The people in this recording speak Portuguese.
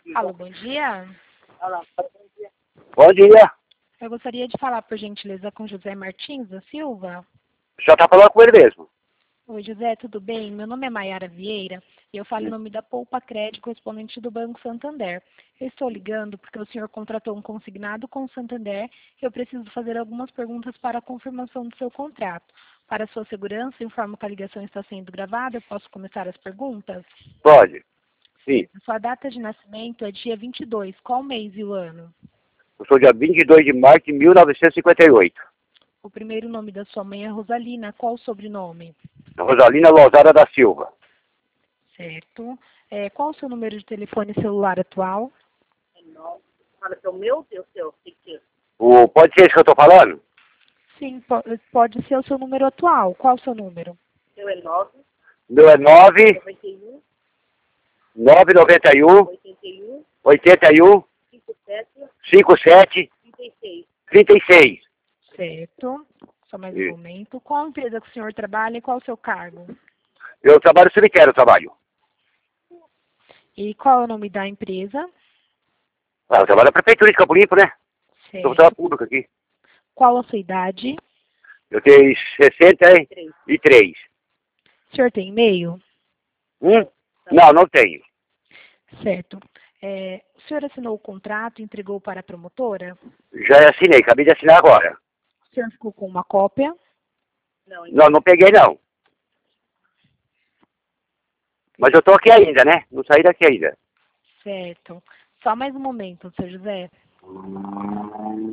Alô, bom dia. Bom dia. Eu gostaria de falar, por gentileza, com José Martins da Silva. Já tá falando com ele mesmo. Oi, José, tudo bem? Meu nome é Maiara Vieira e eu falo em nome da Poupa Crédito, correspondente do Banco Santander. Eu estou ligando porque o senhor contratou um consignado com o Santander e eu preciso fazer algumas perguntas para a confirmação do seu contrato. Para sua segurança, informo que a ligação está sendo gravada. Eu posso começar as perguntas? Pode. Sim. Sua data de nascimento é dia 22. Qual mês e o ano? Eu sou dia 22 de março de 1958. O primeiro nome da sua mãe é Rosalina. Qual o sobrenome? Rosalina Lozada da Silva. Certo. Qual o seu número de telefone celular atual? Fala que é o meu, o seu, tem que ser. Pode ser isso que eu tô falando? Sim, pode ser o seu número atual. Qual o seu número? O seu é 9, Meu é 9, 91, 991, 81, 81, 57, 57, 36. 36. Certo. Só mais um momento. Qual empresa que o senhor trabalha e qual o seu cargo? Eu trabalho no cemitério, eu trabalho. E qual é o nome da empresa? Eu trabalho na prefeitura de Campo Limpo, né? Sou funcionário Certo. público aqui. Qual a sua idade? Eu tenho 63. O senhor tem e-mail? Não, não tenho. Certo. O senhor assinou o contrato e entregou para a promotora? Já assinei, acabei de assinar agora. O senhor ficou com uma cópia? Não, não peguei não. Mas eu tô aqui ainda, né? Não saí daqui ainda. Certo. Só mais um momento, seu José.